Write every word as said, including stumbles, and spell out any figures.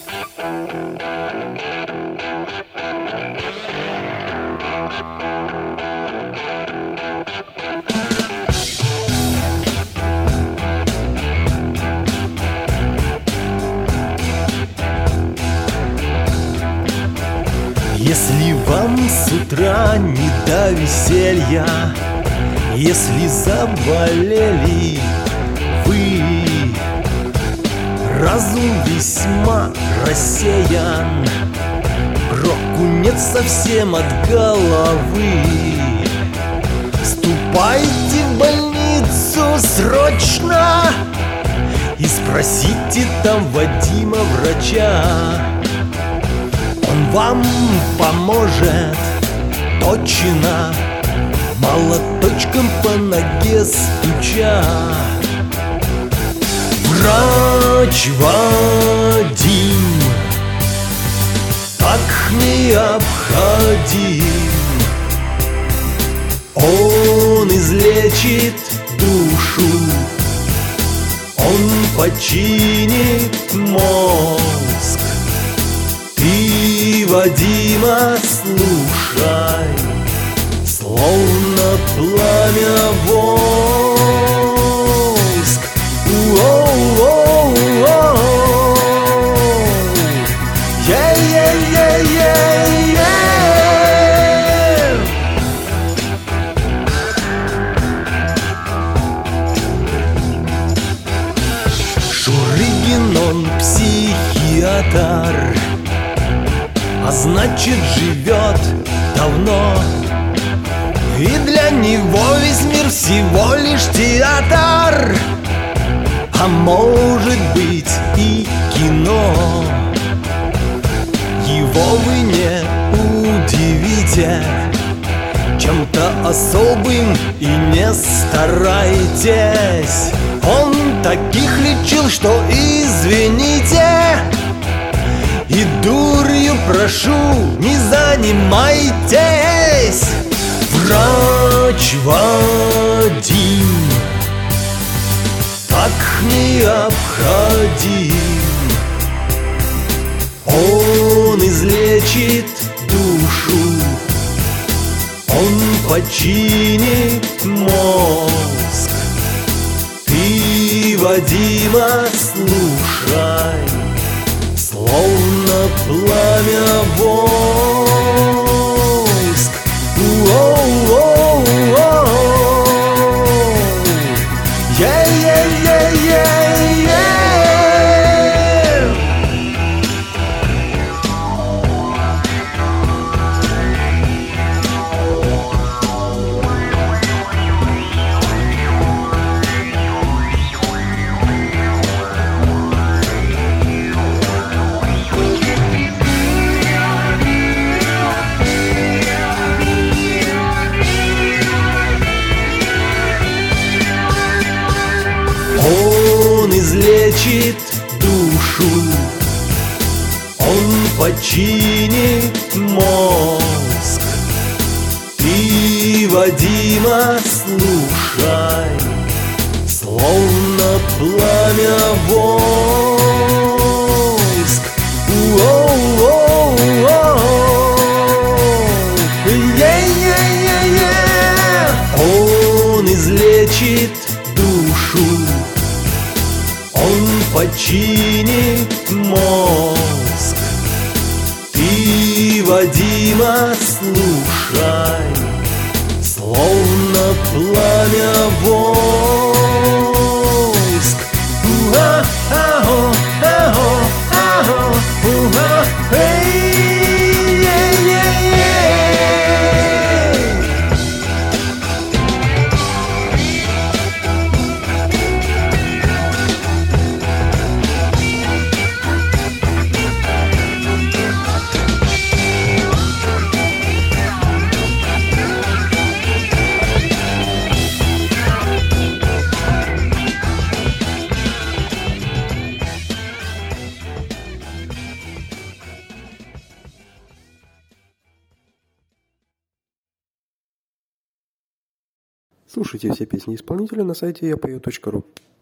Если вам с утра не до веселья, если заболели вы, разум весьма рассеян, проку нет совсем от головы, ступайте в больницу срочно и спросите там Вадима врача. Он вам поможет точно, молоточком по ноге стуча. Врач Вадим так необходим, он излечит душу, он починит мозг. Ты Вадима слушай, словно пламя воск. Уоу-оу-оу. Е-е-е-е-е. Шурыгин он психиатр, а значит живет давно, и для него весь мир всего лишь театр, а может быть и кино. Его вы не удивите чем-то особым и не старайтесь. Он таких лечил, что извините, и дурью, прошу, не занимайтесь. Врач Вадим так необходим, он излечит душу, он починит мозг. Ты Вадима слушай, словно пламя воск. Уоу-оу-оу. Е-е-е-е-е. Он излечит душу, он починит мозг. Ты Вадима слушай, словно пламя воск. Уоу-оу-оу. Е-е-е-е. Он излечит душу, он починит мозг. Ты Вадима слушай, словно пламя воск. Уа-а-о, а-о, а-о, уа, эй-е-е-е. Слушайте все песни исполнителя на сайте я пою точка ру.